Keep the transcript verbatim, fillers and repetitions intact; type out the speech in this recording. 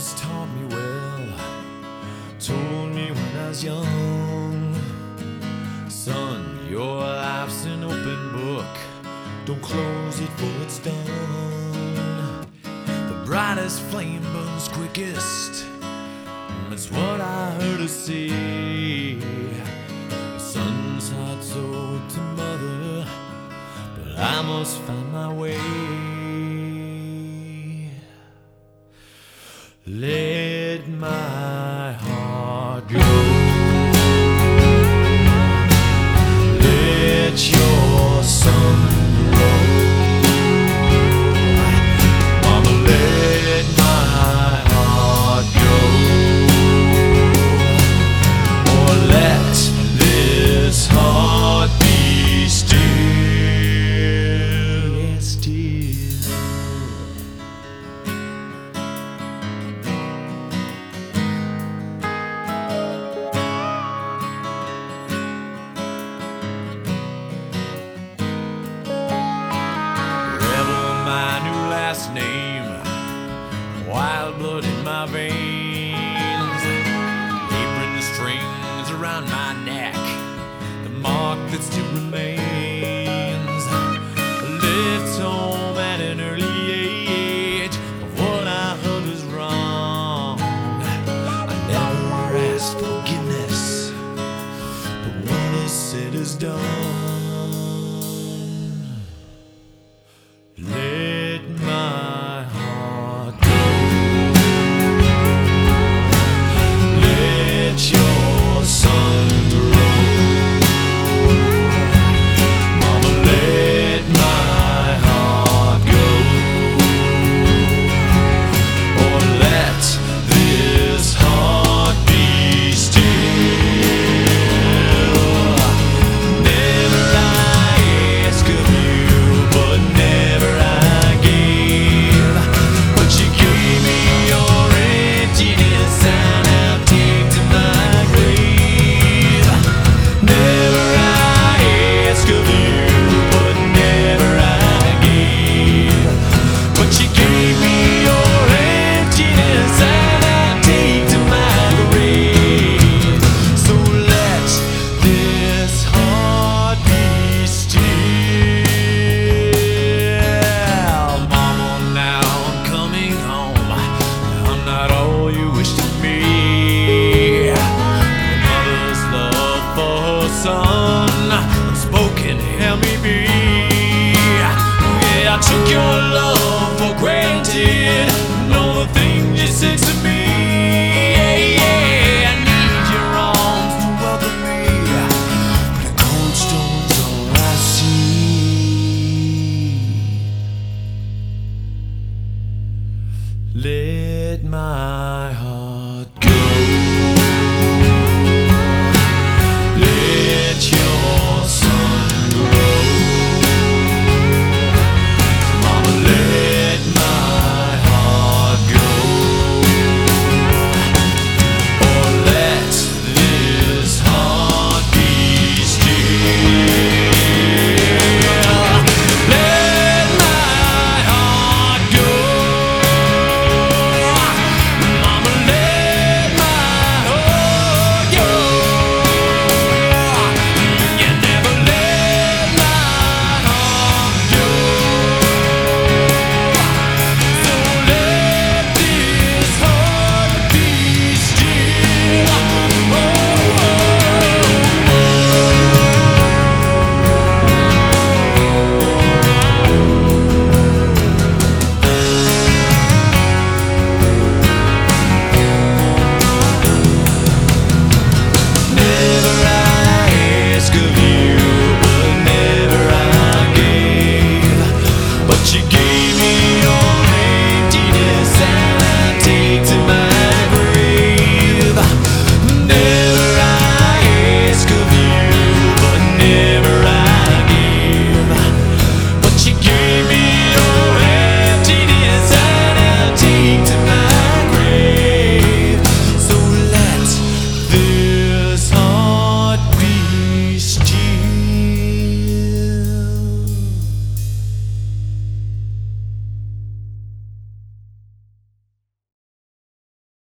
must taught me well, told me when I was young, son, your life's an open book, don't close it for it's done. The brightest flame burns quickest, that's what I heard her say. The son's heart's owed to mother, but I must find my way. Let my heart go. Let your sun grow. Mama, let my heart go. Or let this heart be still. Yeah, still. Name, wild blood in my veins, apron strings around my neck, the mark that still remains. Left home at an early age, what I heard was wrong. I never asked forgiveness, but what is said is done. Let my heart go. Let your sun grow. Mama, let my heart go. Or let this heart be still. Never I ask of you, but never I gave. But you gave me your emptiness, and I'll take to my grave. Never I ask of you, but never I gave. But you gave me your emptiness, and I'll take to my grave. So let this heart be still. Mama, now I'm coming home. I'm not all you wished of me. A mother's love for her son, unspoken, help me be. Yeah, I took your love for granted, know the things you said to me. Yeah, yeah, I need your arms to welcome me, but the cold stone's all I see. Let my heart go. Let your sun grow. Mama, let my heart go. Or let this heart be still. Let my heart go. Mama, let my heart go. You never let my heart go. So let this heart be still. Oh, oh, never I ask of you, but never I gave. But you gave